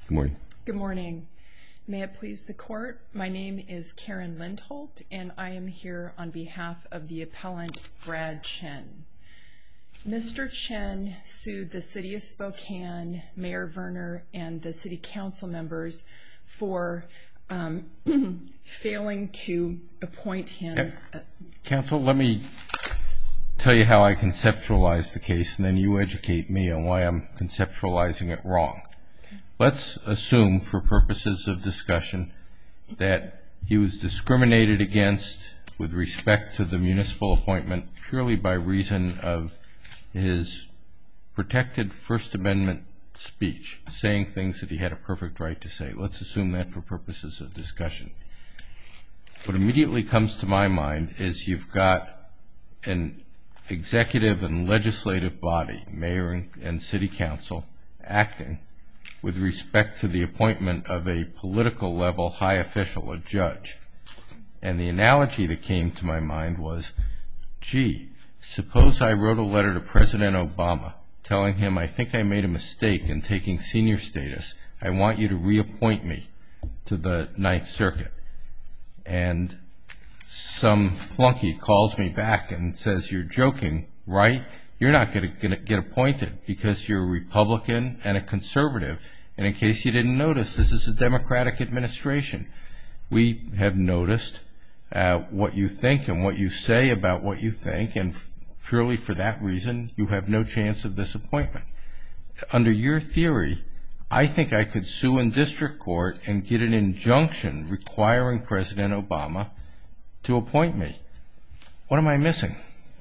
Good morning. Good morning. May it please the court, my name is Karen Lindholt, and I am here on behalf of the appellant Brad Chen. Mr. Chen sued the City of Spokane, Mayor Verner, and the City Council members for failing to appoint him. Counsel, let me tell you how I conceptualize the case, and then you educate me on why I'm conceptualizing it wrong. Let's assume, for purposes of discussion, that he was discriminated against with respect to the municipal appointment purely by reason of his protected First Amendment speech, saying things that he had a perfect right to say. Let's assume that for purposes of discussion. What immediately comes to my mind is you've got an executive and legislative body, mayor and city council, acting with respect to the appointment of a political level high official, a judge. And the analogy that came to my mind was, gee, suppose I wrote a letter to President Obama telling him I think I made a mistake in taking senior status. I want you to reappoint me to the Ninth Circuit. And some flunky calls me back and says, you're joking, right? You're not going to get appointed because you're a Republican and a conservative. And in case you didn't notice, this is a Democratic administration. We have noticed what you think and what you say about what you think, and purely for that reason, you have no chance of this appointment. Under your theory, I think I could sue in district court and get an injunction requiring President Obama to appoint me. What am I missing?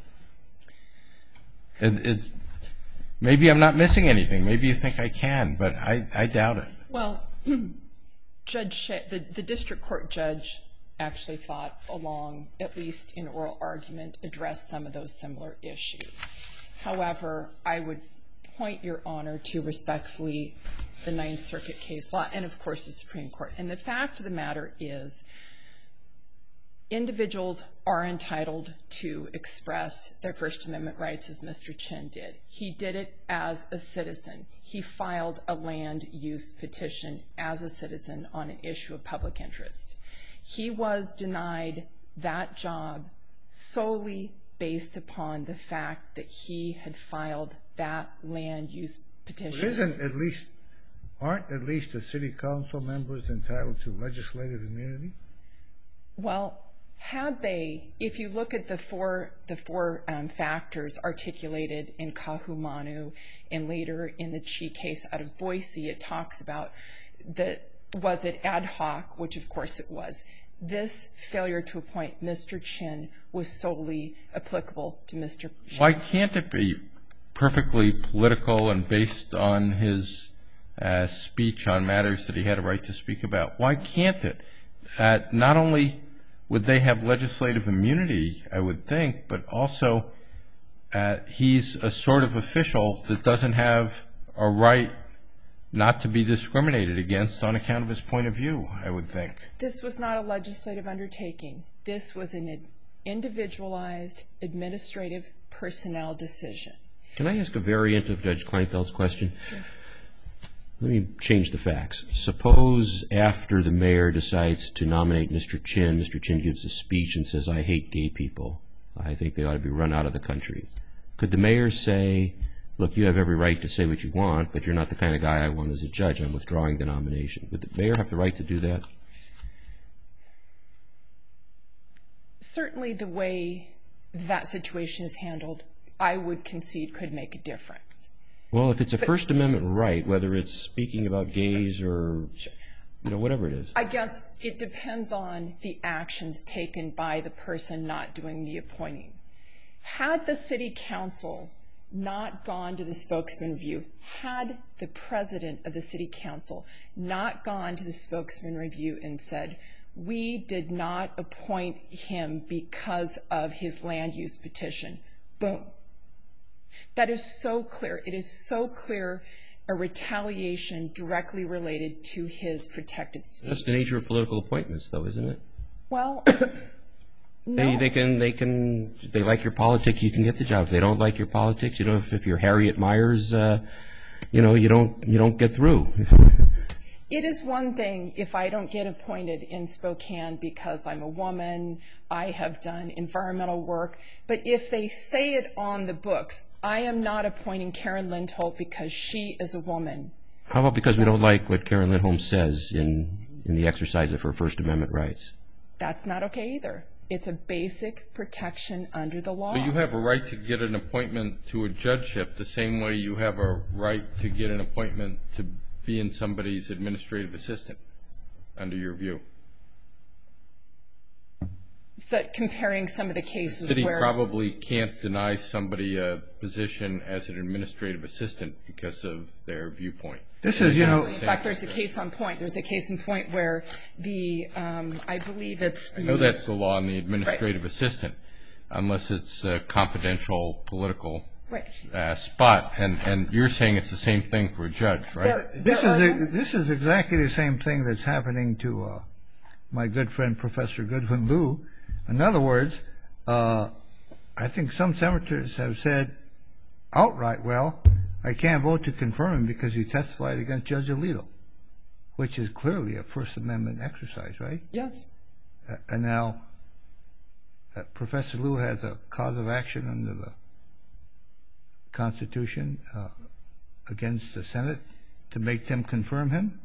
Maybe I'm not missing anything. Maybe you think I can, but I doubt it. Well, the district court judge actually thought along, at least in oral argument, addressed some of those similar issues. However, I would point your honor to respectfully the Ninth Circuit case law and, of course, the Supreme Court. And the fact of the matter is individuals are entitled to express their First Amendment rights, as Mr. Chen did. He did it as a citizen. He filed a land use petition as a citizen on an issue of public interest. He was denied that job solely based upon the fact that he had filed that land use petition. But aren't at least the city council members entitled to legislative immunity? Well, had they, if you look at the four factors articulated in Kahumanu and later in the Chi case out of Boise, it talks about was it ad hoc, which of course it was. This failure to appoint Mr. Chen was solely applicable to Mr. Chen. Why can't it be perfectly political and based on his speech on matters that he had a right to speak about? Why can't it? Not only would they have legislative immunity, I would think, but also he's a sort of official that doesn't have a right not to be discriminated against on account of his point of view, I would think. This was not a legislative undertaking. This was an individualized administrative personnel decision. Can I ask a variant of Judge Kleinfeld's question? Sure. Let me change the facts. Suppose after the mayor decides to nominate Mr. Chen gives a speech and says, I hate gay people. I think they ought to be run out of the country. Could the mayor say, look, you have every right to say what you want, but you're not the kind of guy I want as a judge. I'm withdrawing the nomination. Would the mayor have the right to do that? Certainly the way that situation is handled, I would concede could make a difference. Well, if it's a First Amendment right, whether it's speaking about gays or whatever it is. I guess it depends on the actions taken by the person not doing the appointing. Had the city council not gone to the spokesman review, had the president of the city council not gone to the spokesman review and said, we did not appoint him because of his land use petition, boom. That is so clear. It is so clear a retaliation directly related to his protected speech. That's the nature of political appointments, though, isn't it? Well, no. They like your politics, you can get the job. If they don't like your politics, if you're Harriet Miers, you don't get through. It is one thing if I don't get appointed in Spokane because I'm a woman, I have done environmental work, but if they say it on the books, I am not appointing Karen Lindholt because she is a woman. How about because we don't like what Karen Lindholm says in the exercise of her First Amendment rights? That's not okay either. It's a basic protection under the law. So you have a right to get an appointment to a judgeship the same way you have a right to get an appointment to be in somebody's administrative assistant, under your view? So comparing some of the cases The city where... probably can't deny somebody a position as an administrative assistant because of their viewpoint. This is, you know... In fact, there's a case on point. There's a case in point where the, I believe it's the... I know that's the law on the administrative assistant, unless it's a confidential political spot. And you're saying it's the same thing for a judge, right? This is exactly the same thing that's happening to my good friend, Professor Goodwin Liu. In other words, I think some senators have said outright, well, I can't vote to confirm him because he testified against Judge Alito, which is clearly a First Amendment exercise, right? Yes. And now Professor Liu has a cause of action under the Constitution against the Senate to make them confirm him?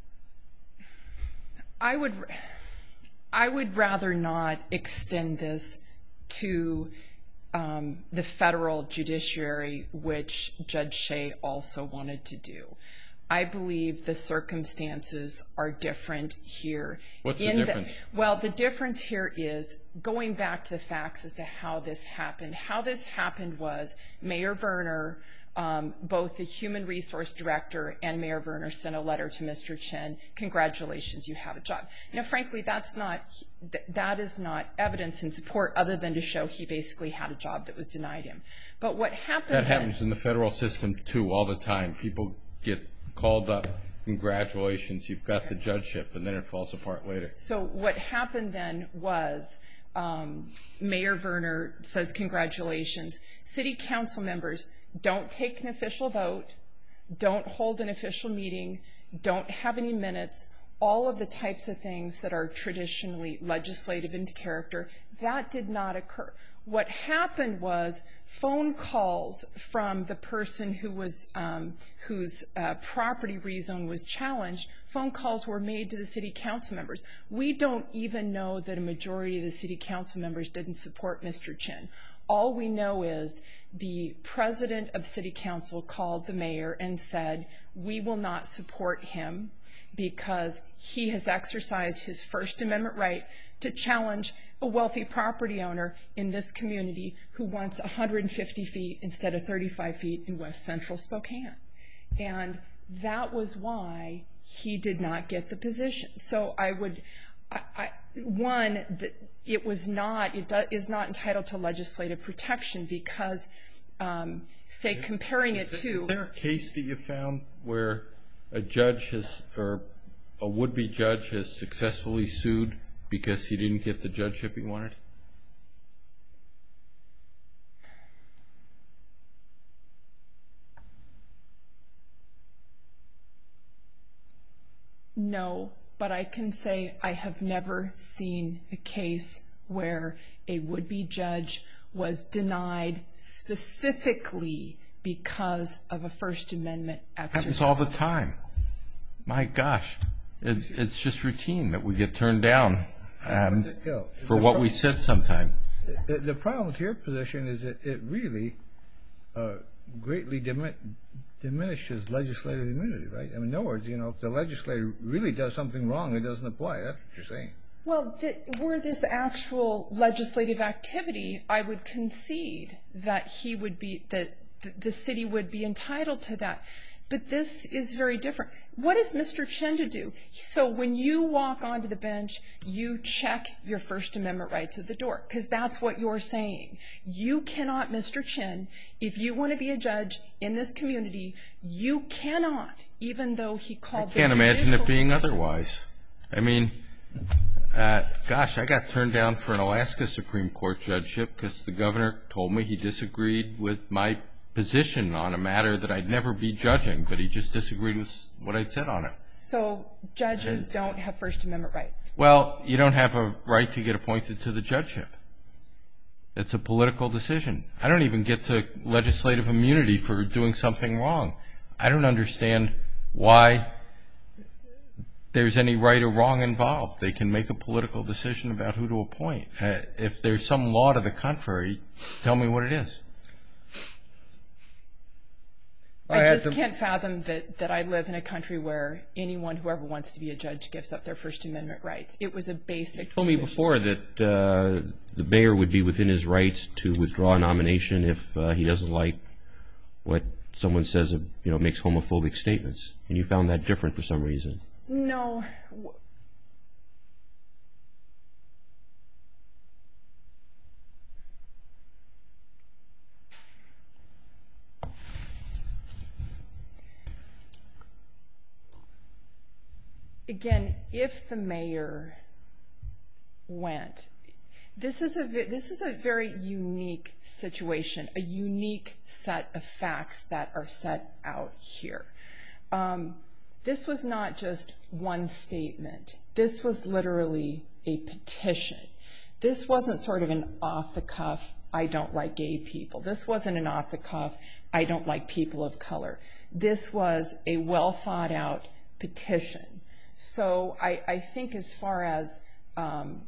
I would rather not extend this to the federal judiciary, which Judge Shea also wanted to do. I believe the circumstances are different here. What's the difference? Well, the difference here is going back to the facts as to how this happened. How this happened was Mayor Verner, both the Human Resource Director and Mayor Verner sent a letter to Mr. Chin, congratulations, you have a job. Now, frankly, that is not evidence in support other than to show he basically had a job that was denied him. But what happened That happens in the federal system, too, all the time. People get called up, congratulations, you've got the judgeship, and then it falls apart later. So what happened then was Mayor Verner says congratulations. City council members don't take an official vote, don't hold an official meeting, don't have any minutes, all of the types of things that are traditionally legislative in character. That did not occur. What happened was phone calls from the person who was whose property rezone was challenged. Phone calls were made to the city council members. We don't even know that a majority of the city council members didn't support Mr. Chin. All we know is the president of city council called the mayor and said, we will not support him because he has exercised his First Amendment right to challenge a wealthy property owner in this community who wants 150 feet instead of 35 feet in West Central Spokane. And that was why he did not get the position. So it is not entitled to legislative protection because, say, comparing it to... Is there a case that you found where a judge has, or a would-be judge has successfully sued because he didn't get the judgeship he wanted? No, but I can say I have never seen a case where a would-be judge was denied specifically because of a First Amendment exercise. Happens all the time. My gosh. It's just routine that we get turned down for what we said sometime. The problem with your position is that it really greatly diminishes legislative immunity, right? I mean, in other words, if the legislator really does something wrong, it doesn't apply. That's what you're saying. Well, were this actual legislative activity, I would concede that the city would be entitled to that. But this is very different. What is Mr. Chin to do? So when you walk onto the bench, you check your First Amendment rights at the door, because that's what you're saying. You cannot, Mr. Chin, if you want to be a judge in this community, you cannot, even though he called the I can't imagine it being otherwise. I mean, gosh, I got turned down for an Alaska Supreme Court judgeship because the governor told me he disagreed with my position on a matter that I'd never be judging, but he just disagreed with what I'd said on it. So judges don't have First Amendment rights. Well, you don't have a right to get appointed to the judgeship. It's a political decision. I don't even get to legislative immunity for doing something wrong. I don't understand why there's any right or wrong involved. They can make a political decision about who to appoint. If there's some law to the contrary, tell me what it is. I just can't fathom that I live in a country where anyone, whoever wants to be a judge, gives up their First Amendment rights. It was a basic. You told me before that the mayor would be within his rights to withdraw a nomination if he doesn't like what someone says, makes homophobic statements. And you found that different for some reason. No. Again, if the mayor went, this is a very unique situation, a unique set of facts that are set out here. This was not just one statement. This was literally a petition. This wasn't sort of an off-the-cuff, I don't like gay people. This wasn't an off-the-cuff, I don't like people of color. This was a well-thought-out petition. So I think as far as, I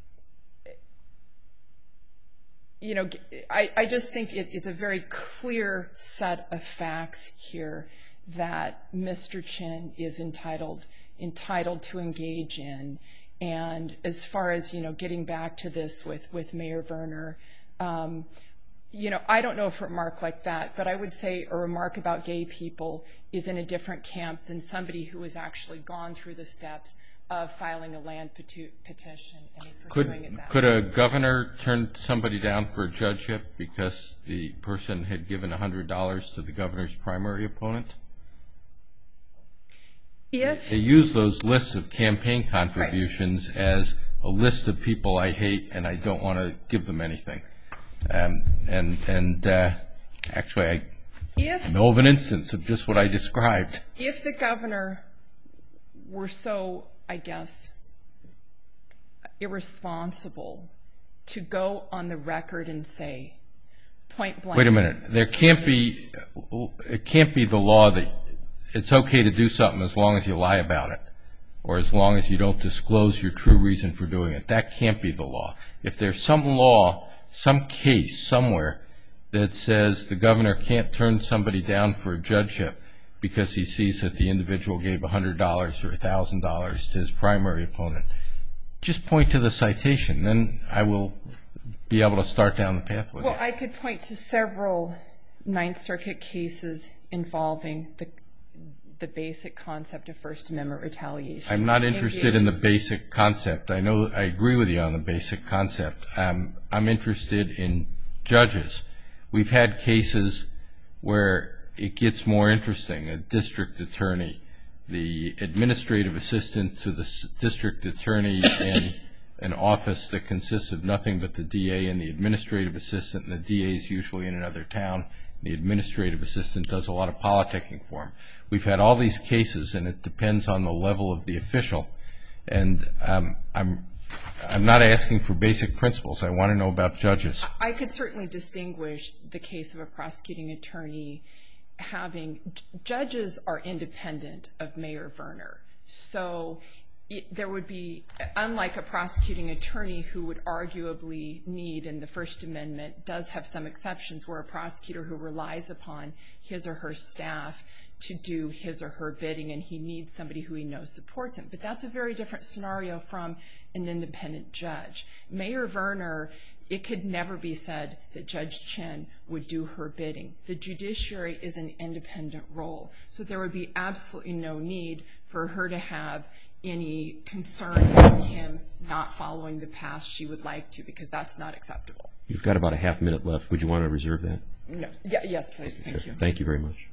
just think it's a very clear set of facts here that Mr. Chin is entitled to engage in. And as far as, getting back to this with Mayor Verner, I don't know if a remark like that, but I would say a remark about gay people is in a different camp than somebody who has actually gone through the steps of filing a land petition and is pursuing it that way. Could a governor turn somebody down for a judgeship because the person had given $100 to the governor's primary opponent? They use those lists of campaign contributions as a list of people I hate and I don't want to give them anything. Actually, I know of an instance of just what I described. If the governor were so, I guess, irresponsible to go on the record and say, point blank. Wait a minute. It can't be the law that it's okay to do something as long as you lie about it or as long as you don't disclose your true reason for doing it. That can't be the law. If there's some law, some case somewhere that says the governor can't turn somebody down for a judgeship because he sees that the individual gave $100 or $1,000 to his primary opponent, just point to the citation. Then I will be able to start down the path with you. Well, I could point to several Ninth Circuit cases involving the basic concept of First Amendment retaliation. I'm not interested in the basic concept. I agree with you on the basic concept. I'm interested in judges. We've had cases where it gets more interesting. A district attorney, the administrative assistant to the district attorney in an office that consists of nothing but the DA and the administrative assistant, and the DA is usually in another town. The administrative assistant does a lot of politicking for him. We've had all these cases, and it depends on the level of the official. And I'm not asking for basic principles. I want to know about judges. I could certainly distinguish the case of a prosecuting attorney judges are independent of Mayor Verner. So there would be, unlike a prosecuting attorney who would arguably need, and the First Amendment does have some exceptions, where a prosecutor who relies upon his or her staff to do his or her bidding, and he needs somebody who he knows supports him. But that's a very different scenario from an independent judge. Mayor Verner, it could never be said that Judge Chin would do her bidding. The judiciary is an independent role, so there would be absolutely no need for her to have any concern about him not following the path she would like to, because that's not acceptable. You've got about a half minute left. Would you want to reserve that? No. Yes, please. Thank you. Thank you very much.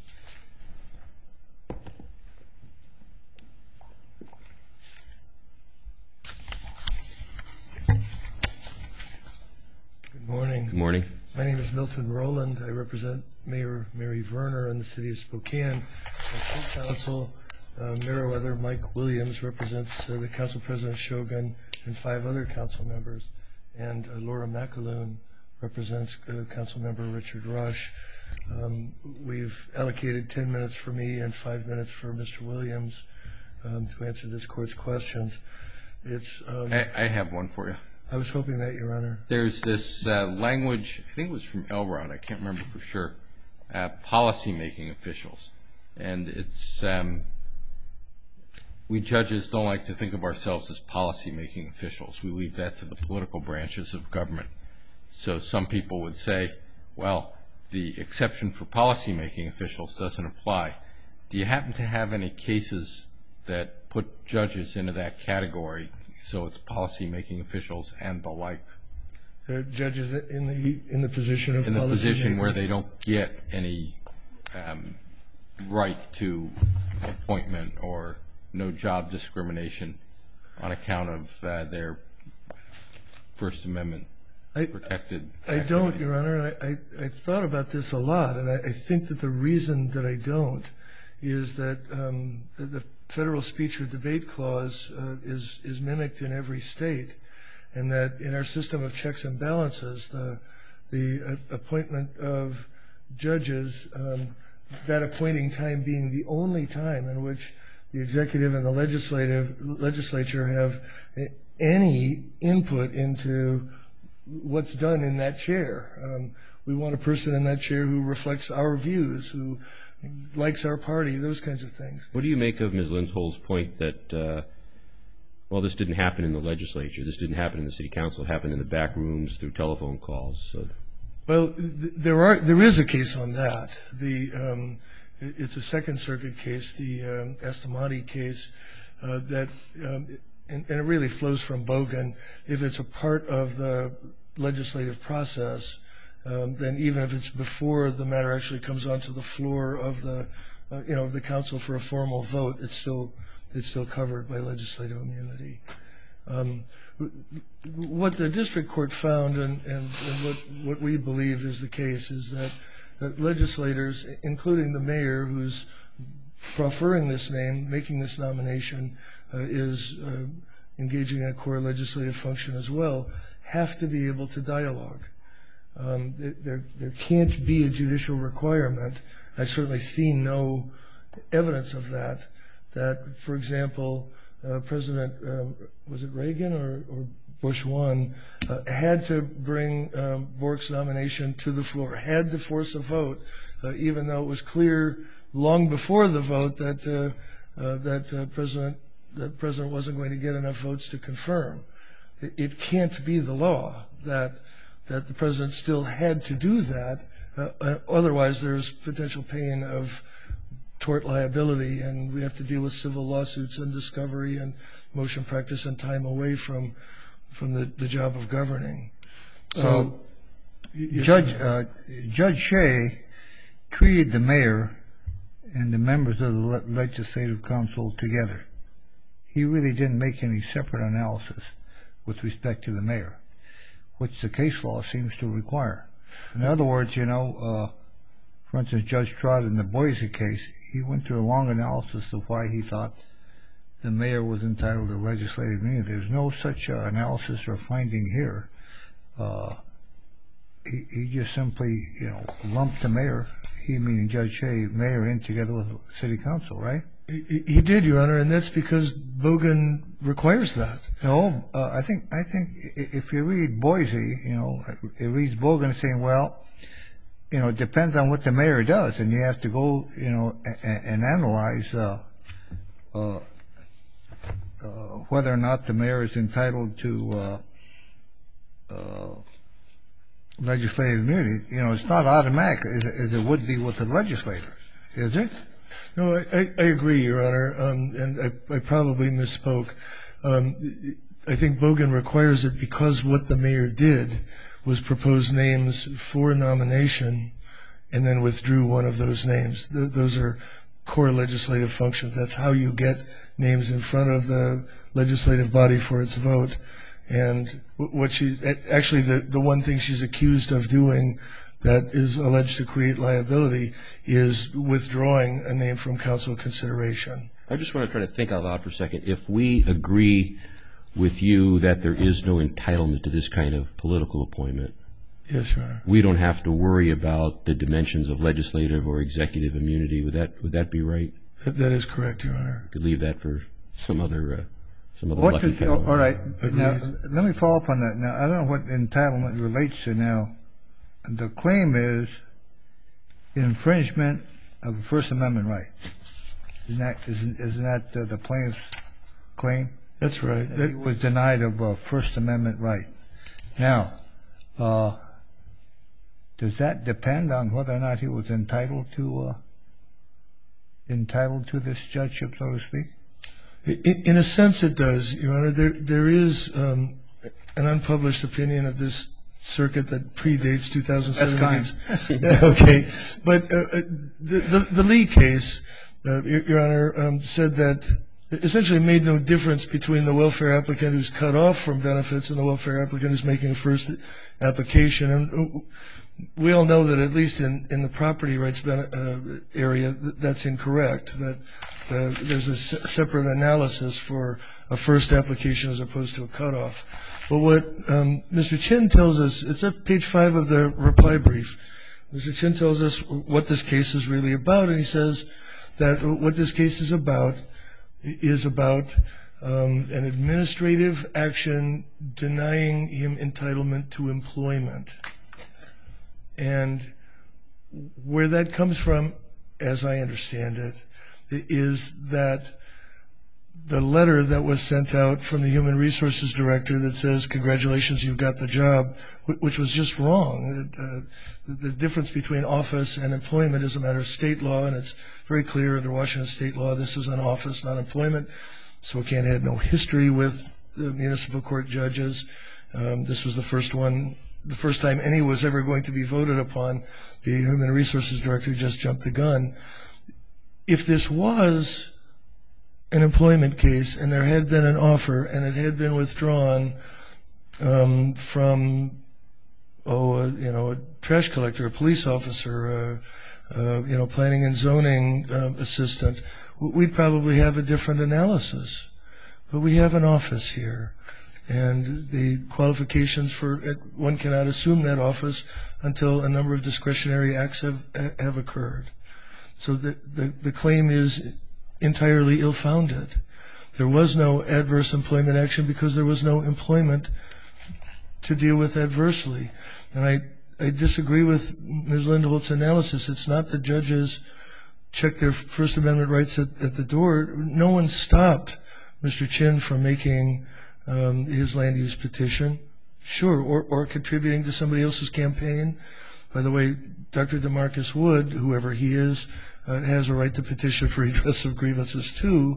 Good morning. Good morning. My name is Milton Rowland. I represent Mayor Mary Verner in the city of Spokane. My co-counsel, Meriwether Mike Williams represents the Council President Shogun and 5 other council members, and Laura McAloon represents Council Member Richard Rush. We've allocated 10 minutes for me and 5 minutes for Mr. Williams to answer this court's questions. I have one for you. I was hoping that, Your Honor. There's this language, I think it was from Elrod, I can't remember for sure, policy-making officials. And it's, we judges don't like to think of ourselves as policy-making officials. We leave that to the political branches of government. So some people would say, well, the exception for policy-making officials doesn't apply. Do you happen to have any cases that put judges into that category, so it's policy-making officials and the like? Judges in the position of in the policy position makers. where they don't get any right to appointment or no job discrimination on account of their First Amendment protected I activity. don't, Your Honor. I thought about this a lot, and I think that the reason that I don't is that the federal speech or debate clause is mimicked in every state, and that in our system of checks and balances, the appointment of judges, that appointing time being the only time in which the executive and the legislature have any input into what's done in that chair. We want a person in that chair who reflects our views, who likes our party, those kinds of things. What do you make of Ms. Lindholz's point that, well, this didn't happen in the legislature, this didn't happen in the city council, it happened in the back rooms through telephone calls? So. Well, there is a case on that. It's a Second Circuit case, the Estamati case, and it really flows from Bogan. If it's a part of the legislative process, then even if it's before the matter actually comes onto the floor of the council for a formal vote, it's still covered by legislative immunity. What the district court found, and what we believe is the case, is that legislators, including the mayor who's proffering this name, making this nomination, is engaging in a core legislative function as well, have to be able to dialogue. There can't be a judicial requirement. I certainly see no evidence of that. That, for example, President, was it Reagan or Bush 1, had to bring Bork's nomination to the floor, had to force a vote, even though it was clear long before the vote that the president wasn't going to get enough votes to confirm. It can't be the law that the president still had to do that. Otherwise, there's potential pain of tort liability, and we have to deal with civil lawsuits and discovery and motion practice and time away from the job of governing. So, Judge Shea treated the mayor and the members of the legislative council together. He really didn't make any separate analysis with respect to the mayor, which the case law seems to require. In other words, for instance, Judge Trott in the Boise case, he went through a long analysis of why he thought the mayor was entitled to legislative immunity. There's no such analysis or finding here. He just simply, lumped the mayor, he meaning Judge Shea, mayor in together with the city council, right? He did, Your Honor, and that's because Bogan requires that. No, I think if you read Boise, it reads Bogan saying, well, it depends on what the mayor does, and you have to go, and analyze whether or not the mayor is entitled to legislative immunity. It's not automatic as it would be with the legislator, is it? No, I agree, Your Honor, and I probably misspoke. I think Bogan requires it because what the mayor did was propose names for nomination and then withdrew one of those names. Those are core legislative functions. That's how you get names in front of the legislative body for its vote. And actually the one thing she's accused of doing that is alleged to create liability is withdrawing a name from council consideration. I just want to try to think out loud for a second. If we agree with you that there is no entitlement to this kind of political appointment, Yes, Your Honor. we don't have to worry about the dimensions of legislative or executive immunity. Would that be right? That is correct, Your Honor. We could leave that for some other What lucky is, fellow. all right, now, let me follow up on that. Now, I don't know what entitlement relates to now. The claim is infringement of a First Amendment right. Isn't that the plaintiff's claim? That's right. That he was denied of a First Amendment right. Now, does that depend on whether or not he was entitled to this judgeship, so to speak? In a sense, it does, Your Honor. There is an unpublished opinion of this circuit that predates 2007. That's kind. Okay, but the Lee case, Your Honor, said that essentially made no difference between the welfare applicant who's cut off from benefits and the welfare applicant who's making a first application. And we all know that at least in the property rights area, that's incorrect, that there's a separate analysis for a first application as opposed to a cutoff. But what Mr. Chin tells us, it's at page 5 of the reply brief, Mr. Chin tells us what this case is really about, and he says that what this case is about an administrative action denying him entitlement to employment. And where that comes from, as I understand it, is that the letter that was sent out from the Human Resources Director that says, congratulations, you've got the job, which was just wrong. The difference between office and employment is a matter of state law, and it's very clear under Washington state law this is an office, not employment. So it can't have no history with the municipal court judges. This was the first time any was ever going to be voted upon. The Human Resources Director just jumped the gun. If this was an employment case and there had been an offer and it had been withdrawn from a trash collector, a police officer, planning and zoning assistant, we'd probably have a different analysis. But we have an office here, and the qualifications for it, one cannot assume that office until a number of discretionary acts have occurred. So the claim is entirely ill-founded. There was no adverse employment action because there was no employment to deal with adversely. And I disagree with Ms. Lindholtz's analysis. It's not the judges check their First Amendment rights at the door. No one stopped Mr. Chin from making his land use petition, sure, or contributing to somebody else's campaign. By the way, Dr. DeMarcus Wood, whoever he is, has a right to petition for redress of grievances too,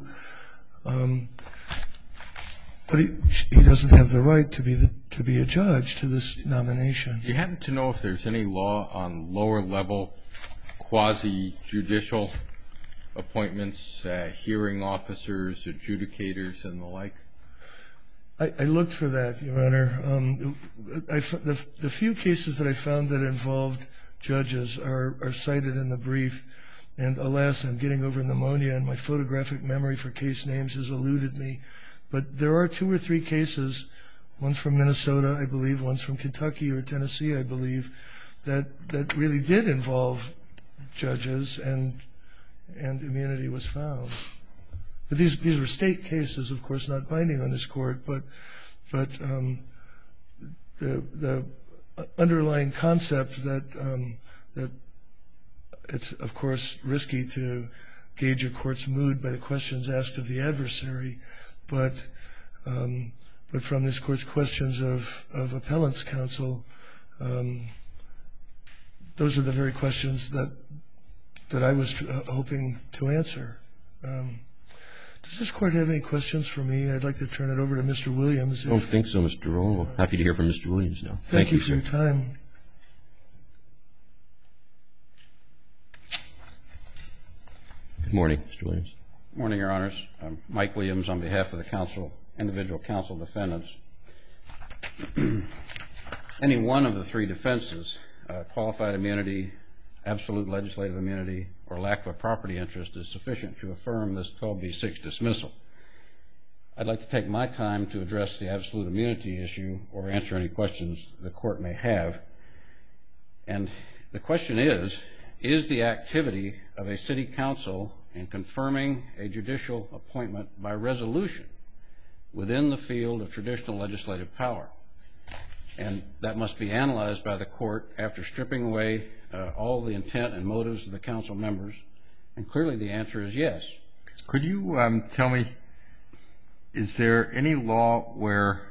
but he doesn't have the right to be a judge to this nomination. Do you happen to know if there's any law on lower level quasi-judicial appointments, hearing officers, adjudicators, and the like? I looked for that, Your Honor. The few cases that I found that involved judges are cited in the brief, and alas, I'm getting over pneumonia, and my photographic memory for case names has eluded me. But there are 2 or 3 cases, one's from Minnesota, I believe, one's from Kentucky or Tennessee, I believe, that really did involve judges, and immunity was found. But these were state cases, of course, not binding on this court, but the underlying concept that it's, of course, risky to gauge a court's mood by the questions asked of the adversary, but from this court's questions of appellant's counsel, those are the very questions that I was hoping to answer. Does this court have any questions for me? I'd like to turn it over to Mr. Williams. I don't think so, Mr. Roll. We're happy to hear from Mr. Williams now. Thank you for your time. Good morning, Mr. Williams. Good morning, Your Honors. I'm Mike Williams on behalf of the individual counsel defendants. Any one of the 3 defenses, qualified immunity, absolute legislative immunity, or lack of a property interest is sufficient to affirm this 12b6 dismissal. I'd like to take my time to address the absolute immunity issue or answer any questions the court may have. And the question is the activity of a city council in confirming a judicial appointment by resolution within the field of traditional legislative power? And that must be analyzed by the court after stripping away all the intent and motives of the council members. And clearly the answer is yes. Could you tell me, is there any law where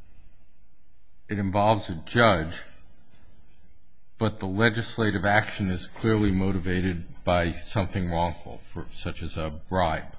it involves a judge, but the legislative action is clearly motivated by something wrongful, such as a bribe?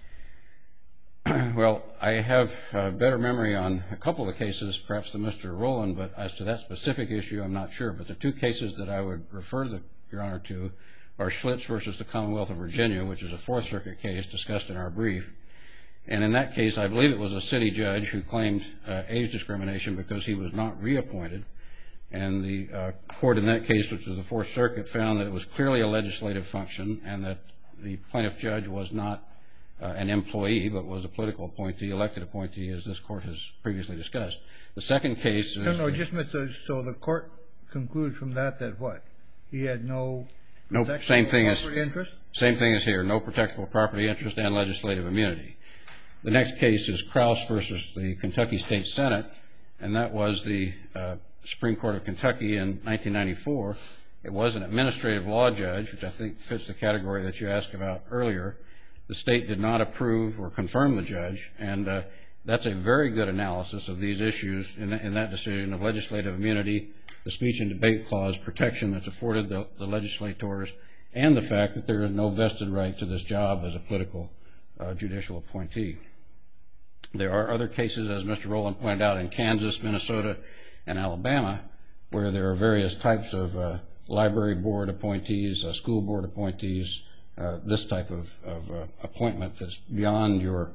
Well, I have a better memory on a couple of cases, perhaps than Mr. Rowland, but as to that specific issue, I'm not sure. But the two cases that I would refer Your Honor to are Schlitz versus the Commonwealth of Virginia, which is a Fourth Circuit case discussed in our brief. And in that case, I believe it was a city judge who claimed age discrimination because he was not reappointed. And the court in that case, which was the Fourth Circuit, found that it was clearly a legislative function and that the plaintiff judge was not an employee, but was a political appointee, elected appointee, as this court has previously discussed. The second case is... No, just so the court concluded from that what? He had no same thing property interest? Same thing as here, no protectable property interest and legislative immunity. The next case is Krause versus the Kentucky State Senate, and that was the Supreme Court of Kentucky in 1994. It was an administrative law judge, which I think fits the category that you asked about earlier. The state did not approve or confirm the judge, and that's a very good analysis of these issues in that decision of legislative immunity, the speech and debate clause protection that's afforded the legislators, and the fact that there is no vested right to this job as a political judicial appointee. There are other cases, as Mr. Rowland pointed out, in Kansas, Minnesota, and Alabama, where there are various types of library board appointees, school board appointees, this type of appointment that's beyond your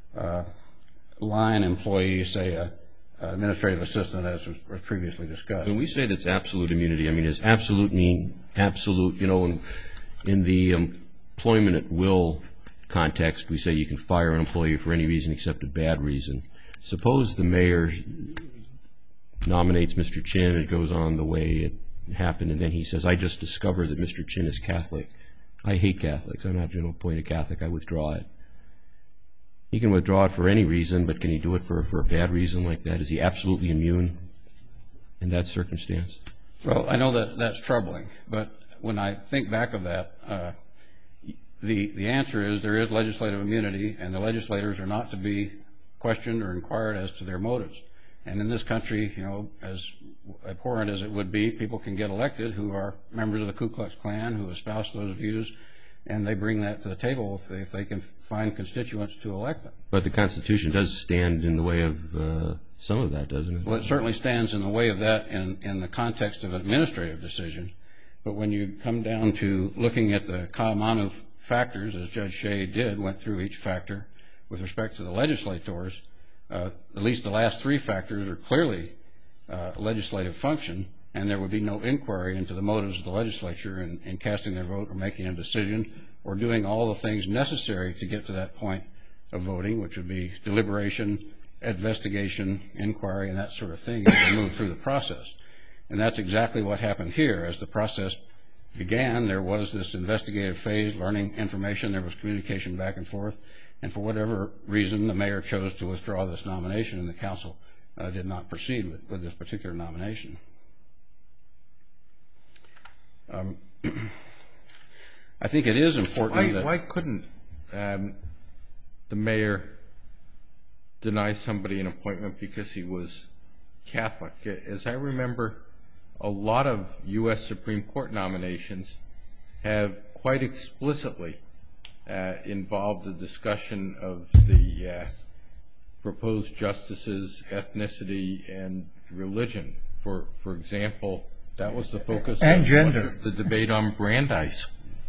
line employee, say an administrative assistant, as was previously discussed. When we say that's absolute immunity, I mean, does absolute mean absolute? You know, in the employment at will context, we say you can fire an employee for any reason except a bad reason. Suppose the mayor nominates Mr. Chin, it goes on the way it happened, and then he says, I just discovered that Mr. Chin is Catholic. I hate Catholics. I'm not going to appoint a Catholic. I withdraw it. He can withdraw it for any reason, but can he do it for a bad reason like that? Is he absolutely immune in that circumstance? Well, I know that that's troubling, but when I think back of that, the answer is there is legislative immunity, and the legislators are not to be questioned or inquired as to their motives. And in this country, you know, as abhorrent as it would be, people can get elected who are members of the Ku Klux Klan, who espouse those views, and they bring that to the table if they can find constituents to elect them. But the Constitution does stand in the way of some of that, doesn't it? Well, it certainly stands in the way of that in the context of an administrative decision. But when you come down to looking at the Kaimanu factors, as Judge Shea did, went through each factor with respect to the legislators, at least the last three factors are clearly legislative function, and there would be no inquiry into the motives of the legislature in casting their vote or making a decision or doing all the things necessary to get to that point of voting, which would be deliberation, investigation, inquiry, and that sort of thing as they move through the process. And that's exactly what happened here. As the process began, there was this investigative phase, learning information, there was communication back and forth, and for whatever reason, the mayor chose to withdraw this nomination, and the council did not proceed with this particular nomination. I think it is important that... Why couldn't the mayor deny somebody an appointment because he was Catholic? As I remember, a lot of U.S. Supreme Court nominations have quite explicitly involved a discussion of the proposed justices' ethnicity and religion. For example, that was the focus and gender. The debate on Brandeis.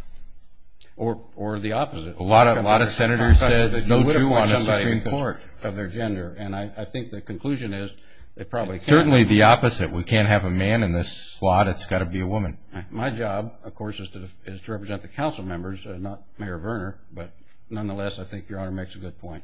Or the opposite. A lot of senators said no Jew on the Supreme Court of their gender, and I think the conclusion is They probably can. Certainly the opposite. We can't have a man in this slot. It's got to be a woman. My job, of course, is to represent the council members, not Mayor Verner, but nonetheless, I think Your Honor makes a good point.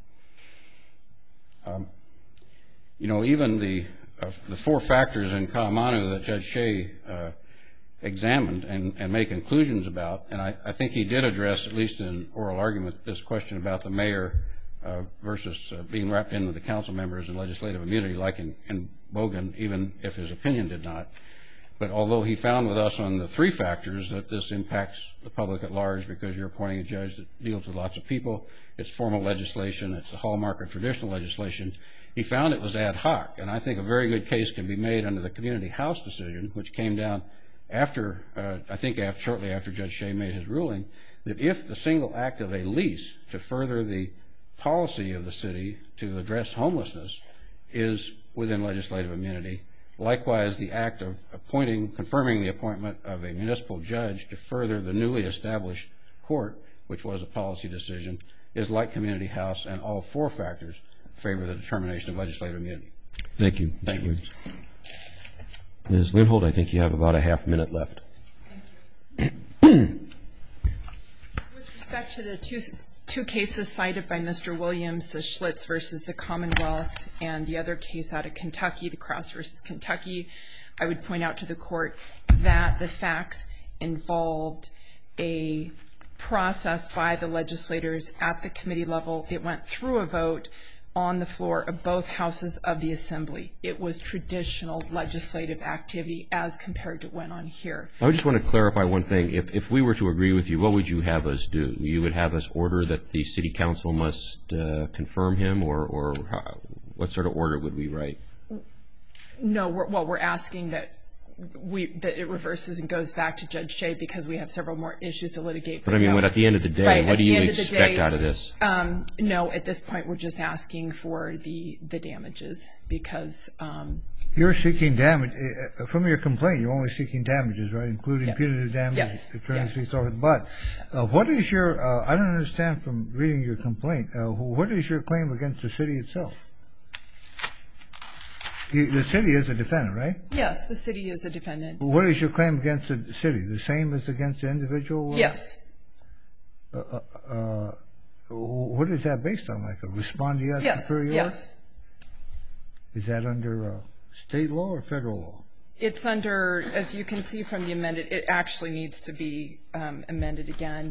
Even the 4 factors in Ka'amanu that Judge Shea examined and made conclusions about, and I think he did address, at least in oral argument, this question about the mayor versus being wrapped in with the council members and legislative immunity, like in Bogan, even if his opinion did not. But although he found with us on the 3 factors that this impacts the public at large because you're appointing a judge that deals with lots of people, it's formal legislation, it's the hallmark of traditional legislation, he found it was ad hoc. And I think a very good case can be made under the Community House decision, which came down after, shortly after Judge Shea made his ruling, that if the single act of a lease to further the policy of the city to address homelessness is within legislative immunity, likewise the act of confirming the appointment of a municipal judge to further the newly established court, which was a policy decision, is like Community House, and all 4 factors favor the determination of legislative immunity. Thank you. Thank you. Ms. Lindholt, I think you have about a half minute left. With respect to the two cases cited by Mr. Williams, the Schlitz versus the Commonwealth, and the other case out of Kentucky, the Cross versus Kentucky, I would point out to the court that the facts involved a process by the legislators at the committee level. It went through a vote on the floor of both houses of the assembly. It was traditional legislative activity as compared to what went on here. I just want to clarify one thing. If we were to agree with you, what would you have us do? You would have us order that the city council must confirm him, or what sort of order would we write? No, we're asking that it reverses and goes back to Judge Shea because we have several more issues to litigate. But I mean, at the end of the day, right, what do you expect out of this? No, at this point, we're just asking for the damages because... You're seeking damage. From your complaint, you're only seeking damages, right, including punitive damages, attorney's fees, so forth. But what is your... I don't understand from reading your complaint. What is your claim against the city itself? The city is a defendant, right? Yes, the city is a defendant. What is your claim against the city? The same as against the individual? Yes. What is that based on, like a respondeat superior? Yes. Is that under state law or federal law? It's under, as you can see from the amended, it actually needs to be amended again.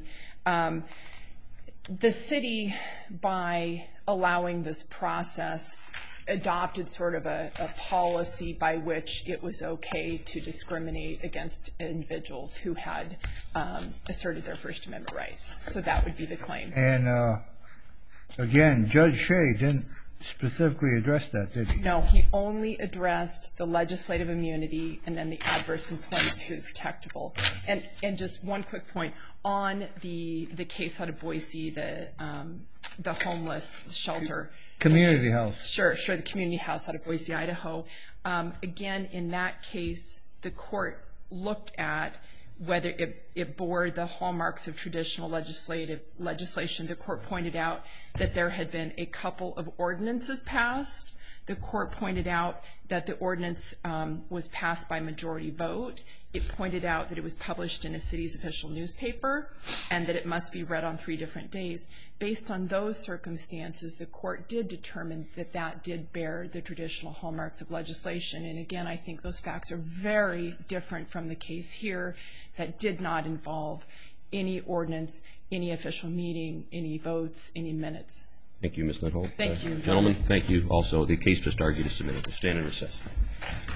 The city, by allowing this process, adopted sort of a policy by which it was okay to discriminate against individuals who had asserted their First Amendment rights. So that would be the claim. And again, Judge Shea didn't specifically address that, did he? No, he only addressed the legislative immunity and then the adverse employment through the protectable. And just one quick point on the case out of Boise, the homeless shelter. Community house. Sure, the community house out of Boise, Idaho. Again, in that case, the court looked at whether it bore the hallmarks of traditional legislation. The court pointed out that there had been a couple of ordinances passed. The court pointed out that the ordinance was passed by majority vote. It pointed out that it was published in a city's official newspaper and that it must be read on 3 different days. Based on those circumstances, the court did determine that that did bear the traditional hallmarks of legislation. And again, I think those facts are very different from the case here that did not involve any ordinance, any official meeting, any votes, any minutes. Thank you, Ms. Lindholt. Thank you. Gentlemen, thank you also. The case just argued is submitted. We'll stand in recess.